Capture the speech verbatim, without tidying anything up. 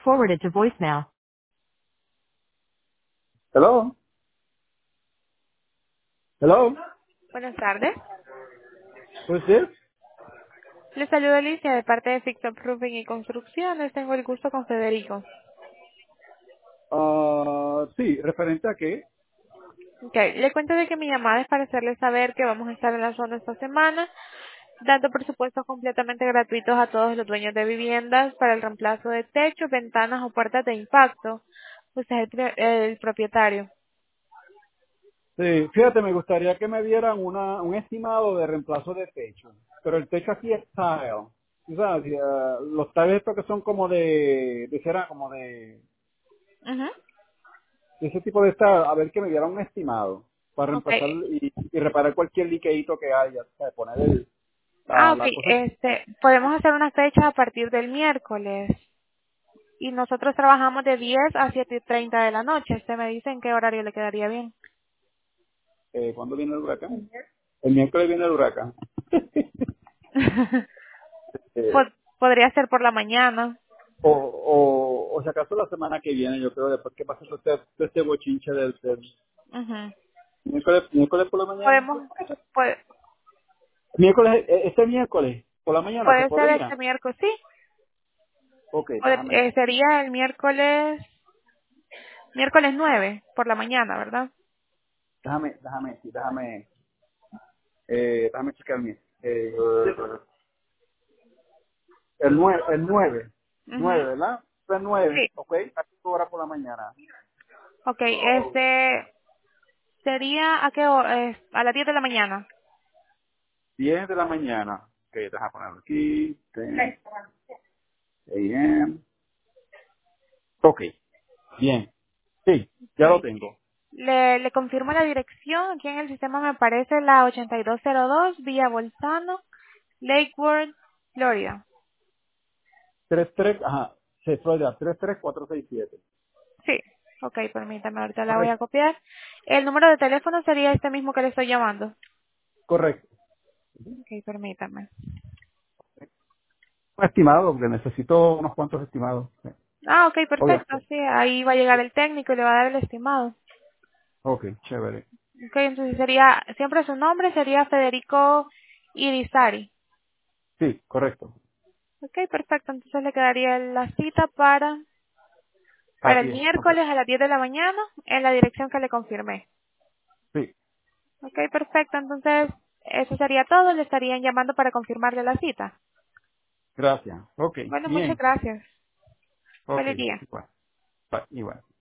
forwarded to voicemail. Hello. Hello. Buenas tardes. Who's this? Les saludo Alicia de parte de Fix Up Roofing y Construcciones. Tengo el gusto con Federico. Ah, sí, referente a qué. Ok, le cuento de que mi llamada es para hacerles saber que vamos a estar en la zona esta semana, dando presupuestos completamente gratuitos a todos los dueños de viviendas para el reemplazo de techos, ventanas o puertas de impacto. Usted es el, pri- el propietario. Sí, fíjate, me gustaría que me dieran una, un estimado de reemplazo de techo. Pero el techo aquí es tile. Tú sabes, y, ah, los tiles estos que son como de, de cera, como de, Ujú. de ese tipo de style, a ver que me dieran un estimado para Ok. reemplazar y, y reparar cualquier liqueito que haya. O sea, poner el, Ah, la, ok. la cosa. Este, podemos hacer una fecha a partir del miércoles. Y nosotros trabajamos de diez a siete y treinta de la noche. Usted me dice en qué horario le quedaría bien. Eh, ¿Cuándo viene el huracán? El miércoles viene el huracán. Eh, Pod- Podría ser por la mañana. O, o, o si acaso la semana que viene, yo creo, después que pase todo este, todo este bochinche del, del Ujú. miércoles, miércoles por la mañana. Podemos, puede, Miércoles, eh, este miércoles por la mañana, ¿se puede ser este podría? miércoles, sí. Ok, Pod- déjame, eh, sería el miércoles, miércoles nueve por la mañana, ¿verdad? déjame, déjame, sí, déjame, eh, déjame checar mi, eh, el nueve, el nueve, nueve, Ujú. ¿verdad? El nueve, Sí. ok, a qué hora por la mañana. Ok, este sería a qué hora, Eh, a las diez de la mañana. diez de la mañana. Ok, déjame ponerlo aquí, diez a m. Ok, bien, sí, ya lo Okay. tengo. Le, le confirmo la dirección. Aquí en el sistema me aparece la ochenta y dos cero dos Villa Bolzano, Lakewood, Florida. tres tres, ajá, se Florida, tres tres cuatro seis siete. Sí. Ok, permítame, ahorita la voy a Correcto. copiar. El número de teléfono sería este mismo que le estoy llamando. Correcto. Ok, permítame. Un estimado, porque necesito unos cuantos estimados. Sí. Ah, ok, perfecto. Obviamente. Sí, ahí va a llegar el técnico y le va a dar el estimado. Ok, chévere. Ok, entonces sería, siempre su nombre sería Federico Irizarry. Sí, correcto. Ok, perfecto. Entonces le quedaría la cita para, para el Así es. Ok. miércoles a las diez de la mañana en la dirección que le confirmé. Sí, Ok, perfecto. Entonces, eso sería todo. Le estarían llamando para confirmarle la cita. gracias. Ok, Bueno, muchas bien. gracias. Ok, Feliz día. igual. Bye, igual.